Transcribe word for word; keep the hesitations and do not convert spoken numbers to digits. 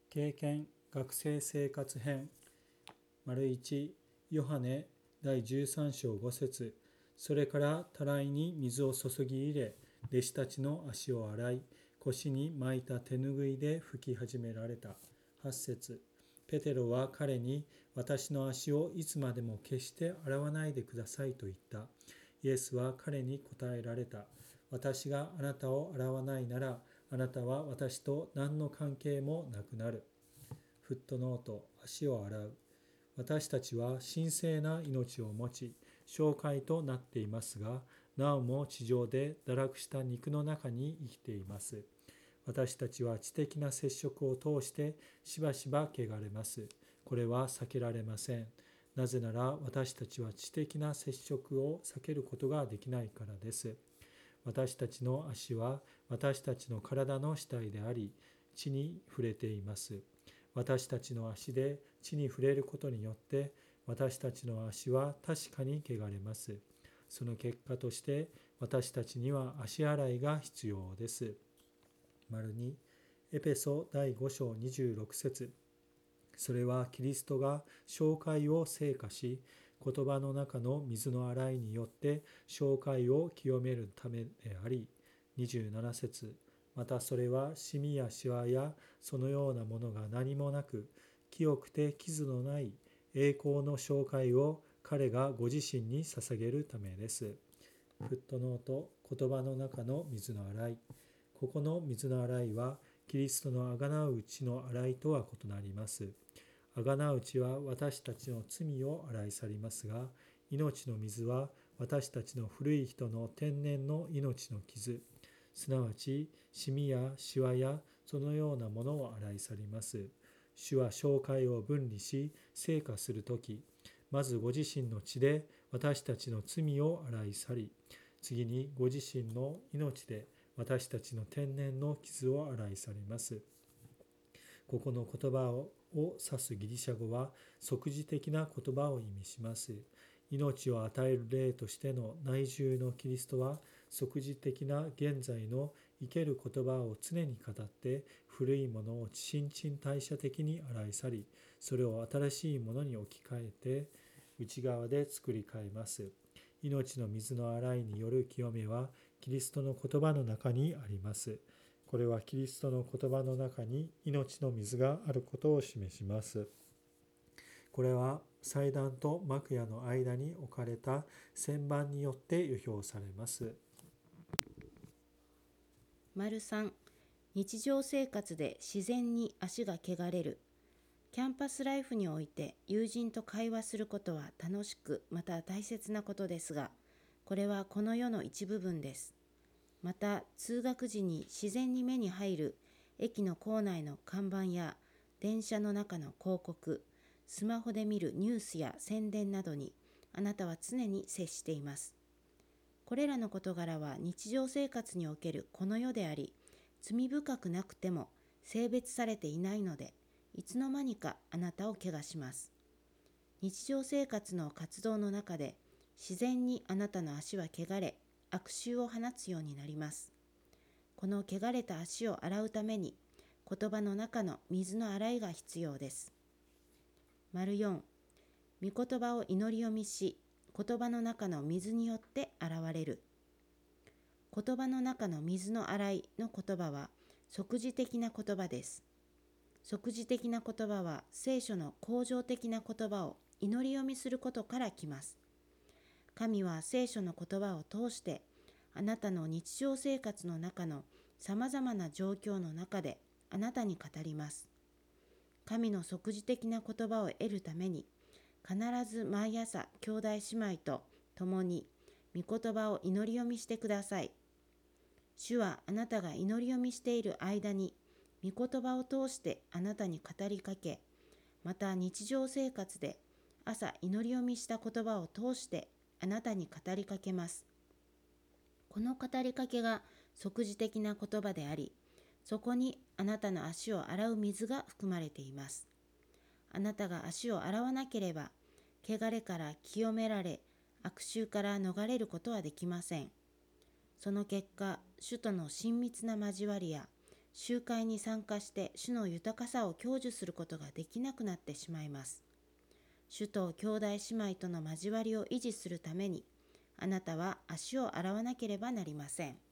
経験学生生活編 いち ヨハネだいじゅうさん章ご節。それからたらいに水を注ぎ入れ、弟子たちの足を洗い、腰に巻いた手ぬぐいで拭き始められた。はち節。ペテロは彼に、私の足をいつまでも決して洗わないでくださいと言った。イエスは彼に答えられた。私があなたを洗わないなら、あなたは私と何の関係もなくなる。フットノート、足を洗う。私たちは神聖な命を持ち、紹介となっていますが、なおも地上で堕落した肉の中に生きています。私たちは知的な接触を通してしばしば汚れます。これは避けられません。なぜなら私たちは知的な接触を避けることができないからです。私たちの足は私たちの体の主体であり、地に触れています。私たちの足で地に触れることによって、私たちの足は確かに汚れます。その結果として、私たちには足洗いが必要です。に、エペソだいご章にじゅうろく節。それはキリストが紹介を成果し、言葉の中の水の洗いによって紹介を清めるためであり、にじゅうなな節。またそれはシミやシワやそのようなものが何もなく、清くて傷のない栄光の紹介を彼がご自身に捧げるためです。フットノート、言葉の中の水の洗い。ここの水の洗いは、キリストのあがなう血の洗いとは異なります。あがなう血は私たちの罪を洗い去りますが、命の水は私たちの古い人の天然の命の傷、すなわちシミやシワやそのようなものを洗い去ります。主は紹介を分離し、成果するとき、まずご自身の血で私たちの罪を洗い去り、次にご自身の命で私たちの天然の傷を洗い去ります。ここの言葉を指すギリシャ語は即時的な言葉を意味します。命を与える霊としての内住のキリストは即時的な現在の生ける言葉を常に語って古いものを新陳代謝的に洗い去り、それを新しいものに置き換えて内側で作り変えます。命の水の洗いによる清めはキリストの言葉の中にあります。これはキリストの言葉の中に命の水があることを示します。これは祭壇と幕屋の間に置かれた旋盤によって予表されます。 さん、日常生活で自然に足が汚れる。キャンパスライフにおいて友人と会話することは楽しくまた大切なことですが、これはこの世の一部分です。また通学時に自然に目に入る駅の構内の看板や電車の中の広告、スマホで見るニュースや宣伝などにあなたは常に接しています。これらの事柄は日常生活におけるこの世であり、罪深くなくても性別されていないので、いつの間にかあなたを汚します。日常生活の活動の中で自然にあなたの足は汚れ、悪臭を放つようになります。この汚れた足を洗うために言葉の中の水の洗いが必要です。よん、御言葉を祈り読みし、言葉の中の水によって洗われる。言葉の中の水の洗いの言葉は即時的な言葉です。即時的な言葉は聖書の恒常的な言葉を祈り読みすることから来ます。神は聖書の言葉を通してあなたの日常生活の中のさまざまな状況の中であなたに語ります。神の即時的な言葉を得るために必ず毎朝兄弟姉妹と共に御言葉を祈り読みしてください。主はあなたが祈り読みしている間に御言葉を通してあなたに語りかけ、また日常生活で朝祈り読みした言葉を通してあなたに語りかけます。この語りかけが即時的な言葉であり、そこにあなたの足を洗う水が含まれています。あなたが足を洗わなければ、汚れから清められ、悪臭から逃れることはできません。その結果、主との親密な交わりや、 集会に参加して主の豊かさを享受することができなくなってしまいます。主と兄弟姉妹との交わりを維持するために、あなたは足を洗わなければなりません。